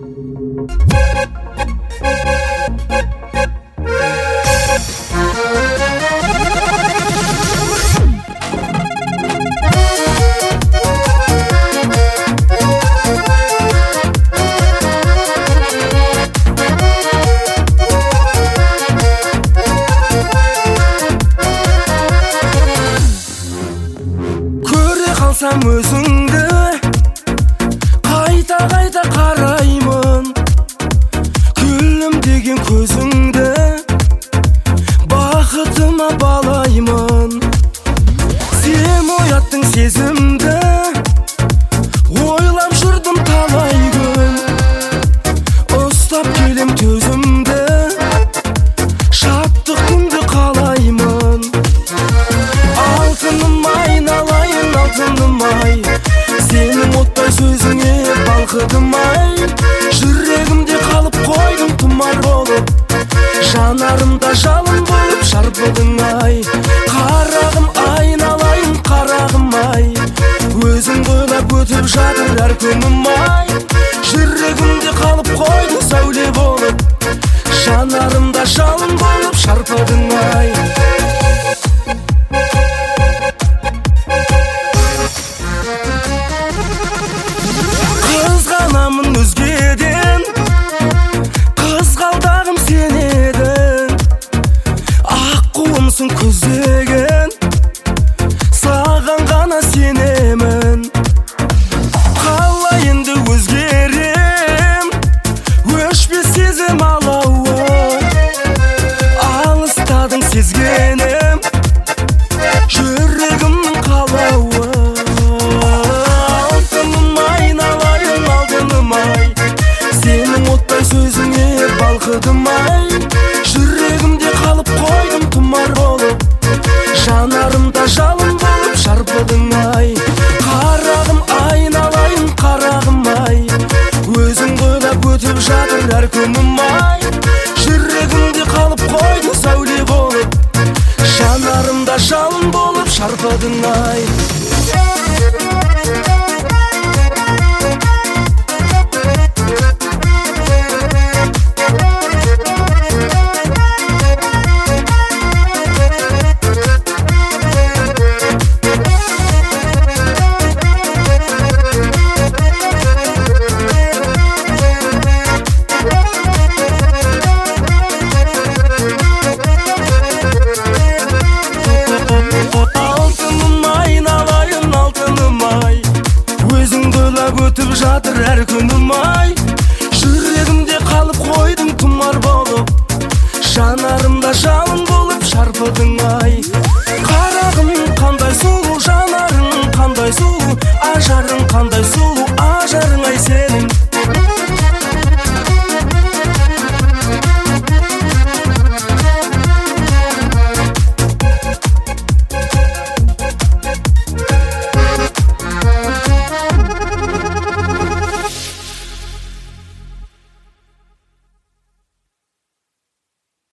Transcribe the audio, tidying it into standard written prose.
Қалсам өзіңді қайта қараймын, күлімдеген көзіңді бақытыма балаймын. Сен ояттың сезімді, ойлап жүрдім талай күн, ұстап келем төзімді, шаттық күнді қалаймын. Алтыным айналайын, алтыным ай, сенің оттай сөзіңе балқыдым ай. Жүрегімде қалып қойдың тұмар болып, жанарымда жалын болып шарпыдың ай. Қарағым айналайын, қарағым ай, өзің ойлап өтіп жатыр әр күнім ай. Жүрегімде қалып қойдың сәуле болып, жанарымда жалын болып шарпыдың ай. Қызғанамын өзгеден, қызғалдағым сен едің, аққуымсың көздеген, саған ғана сенемін. Қалай енді өзгерем, өшпес сезім алауы, алыстадың сезгенім, жүрегімнің қалауы. Сенің оттай сөзіңе балқыдым ай, жүрегімде қалып қойдым тұмар болып, жанарымда жалын болып шарпыдың ай. Қарағым айналайын, қарағым ай, өзің ойлап өтіп жатыр әр күнім ай. Жүрегімде қалып қойдың сәуле болып, жанарымда жалын болып шарпыдың ай. Өтіп жатыр әр күнім ай, жүрегімде қалып қойдың тұмар болып, жанарымда жалын болып шарпыдың ай.